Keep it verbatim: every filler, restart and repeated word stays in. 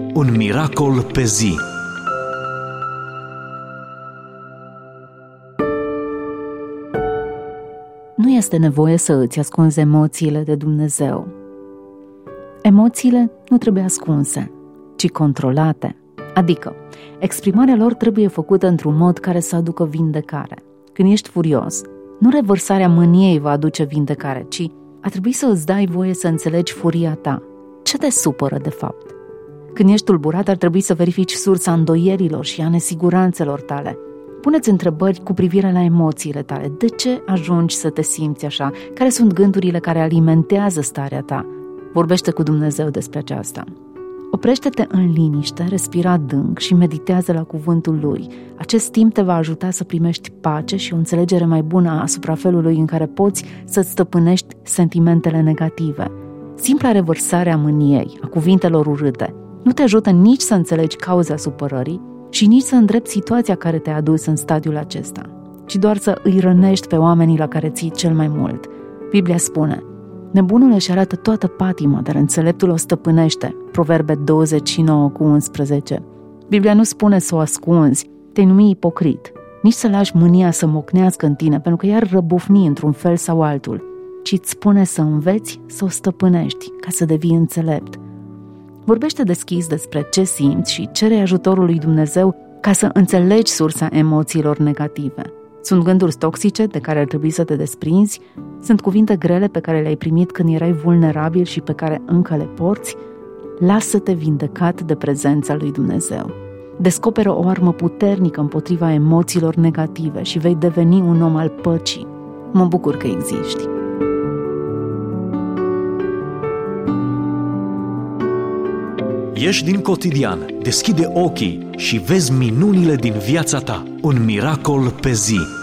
Un miracol pe zi. Nu este nevoie să îți ascunzi emoțiile de Dumnezeu. Emoțiile nu trebuie ascunse, ci controlate. Adică, exprimarea lor trebuie făcută într-un mod care să aducă vindecare. Când ești furios, nu revărsarea mâniei va aduce vindecare, ci a trebui să îți dai voie să înțelegi furia ta. Ce te supără de fapt? Când ești tulburat, ar trebui să verifici sursa îndoierilor și a nesiguranțelor tale. Pune-ți întrebări cu privire la emoțiile tale. De ce ajungi să te simți așa? Care sunt gândurile care alimentează starea ta? Vorbește cu Dumnezeu despre aceasta. Oprește-te în liniște, respira adânc și meditează la cuvântul Lui. Acest timp te va ajuta să primești pace și o înțelegere mai bună asupra felului în care poți să-ți stăpânești sentimentele negative. Simpla revărsare a mâniei, a cuvintelor urâte, nu te ajută nici să înțelegi cauza supărării și nici să îndrepți situația care te-a adus în stadiul acesta, ci doar să îi rănești pe oamenii la care ții cel mai mult. Biblia spune: nebunul își arată toată patima, dar înțeleptul o stăpânește. Proverbe douăzeci și nouă cu unsprezece. Biblia nu spune să o ascunzi, te-ai numi ipocrit, nici să lași mânia să mocnească în tine, pentru că i-ar răbufni într-un fel sau altul, ci îți spune să înveți să o stăpânești, ca să devii înțelept. Vorbește deschis despre ce simți și cere ajutorul lui Dumnezeu ca să înțelegi sursa emoțiilor negative. Sunt gânduri toxice de care ar trebui să te desprinzi? Sunt cuvinte grele pe care le-ai primit când erai vulnerabil și pe care încă le porți? Lasă-te vindecat de prezența lui Dumnezeu. Descoperă o armă puternică împotriva emoțiilor negative și vei deveni un om al păcii. Mă bucur că existi. Ieși din cotidian, deschide ochii și vezi minunile din viața ta. Un miracol pe zi.